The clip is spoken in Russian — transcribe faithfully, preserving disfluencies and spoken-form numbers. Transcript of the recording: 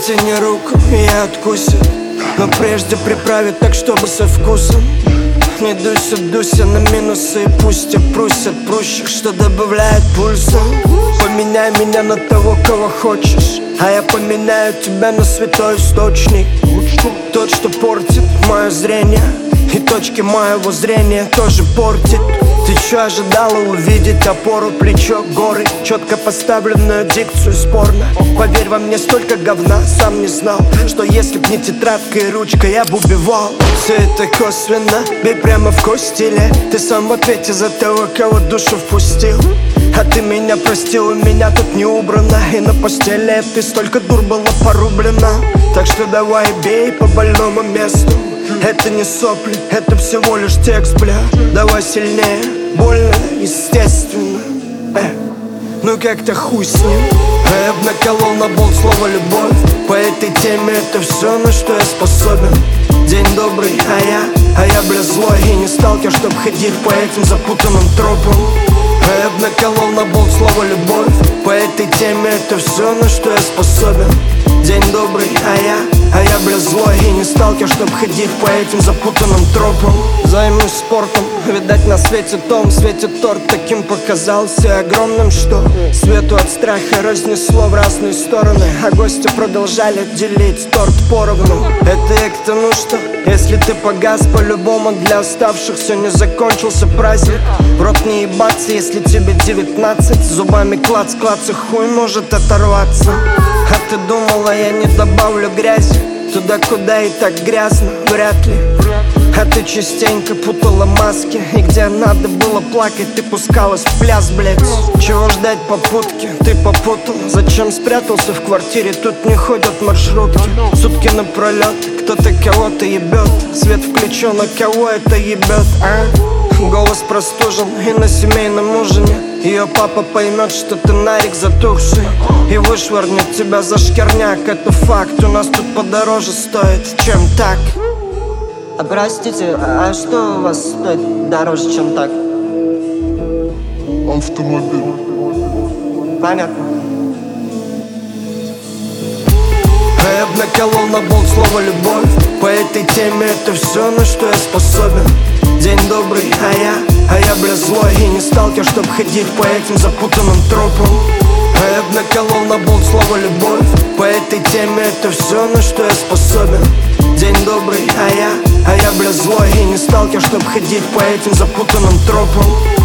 Протяни руку, и я откусю, но прежде приправить так, чтобы со вкусом. Не дуйся, дуйся на минусы, и пусть опрусят прущих, что добавляет пульса. Поменяй меня на того, кого хочешь, а я поменяю тебя на святой источник. Тот, что портит мое зрение, и точки моего зрения тоже портит. Ты чё ожидала увидеть? Опору, плечо, горы, четко поставленную дикцию спорно. Поверь, во мне столько говна, сам не знал, что если б не тетрадка и ручка, я бы убивал. Все это косвенно, бей прямо в кость, или ты сам в ответе за того, кого душу впустил. А ты меня простил, у меня тут не убрано, и на постели ты столько дур была порублена. Так что давай бей по больному месту. Это не сопли, это всего лишь текст, бля. Давай сильнее, больно, естественно. э, Ну как-то хуй с ним. А я б наколол на болт слово любовь. По этой теме это все, на что я способен. День добрый, а я, а я, бля, злой. И не сталкер, чтоб ходить по этим запутанным тропам. А я б наколол на болт слово любовь. По этой теме это все, на что я способен. День добрый, а я, а я, бля, злой. И не сталкер, чтоб ходить по этим запутанным тропам. Займусь спортом, видать на свете том. Светит торт, таким показался огромным, что свету от страха разнесло в разные стороны, а гости продолжали делить торт поровну. Это я к тому, что если ты погас, по-любому для оставшихся не закончился праздник. В рот не ебаться, если тебе девятнадцать. Зубами клац-клац, и хуй может оторваться. А ты думала, я не добавлю грязи туда, куда и так грязно? Вряд ли. А ты частенько путала маски, и где надо было плакать, ты пускалась в пляс, блять. Чего ждать попутки, ты попутал. Зачем спрятался в квартире, тут не ходят маршрутки. Сутки напролет, кто-то кого-то ебет. Свет включен, а кого это ебет, а? Голос простужен, и на семейном ужине ее папа поймет, что ты нарик затухший, и вышвырнет тебя за шкерняк. Это факт, у нас тут подороже стоит, чем так. А простите, а что у вас стоит дороже, чем так? Автомобиль. Понятно. А я б наколол на болт слово любовь. По этой теме это все, на что я способен. День добрый, а я, а я, бля, злой. И не сталкер, чтоб ходить по этим запутанным тропам. А я б наколол на болт слово любовь. По этой теме это все, на что я способен. День добрый, а я, а я, бля, злой. И не сталкер, чтоб ходить по этим запутанным тропам.